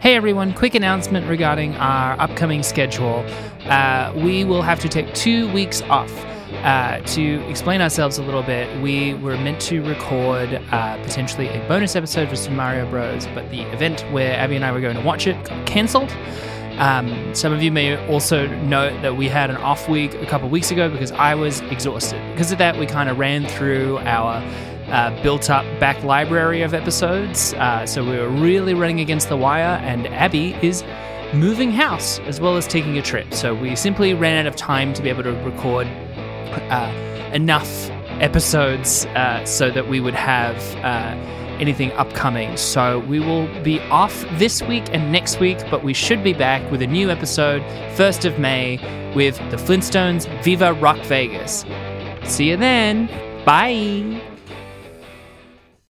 Hey everyone, quick announcement regarding our upcoming schedule. We will have to take 2 weeks off. To explain ourselves a little bit, we were meant to record potentially a bonus episode for Super Mario Bros., but the event where Abby and I were going to watch it got cancelled. Some of you may also note that we had an off week a couple weeks ago because I was exhausted. Because of that, we kind of ran through our built-up back library of episodes, so we were really running against the wire, and Abby is moving house as well as taking a trip. So we simply ran out of time to be able to record enough episodes so that we would have anything upcoming. So we will be off this week and next week, but we should be back with a new episode 1st of May with the Flintstones Viva Rock Vegas. See you then. Bye.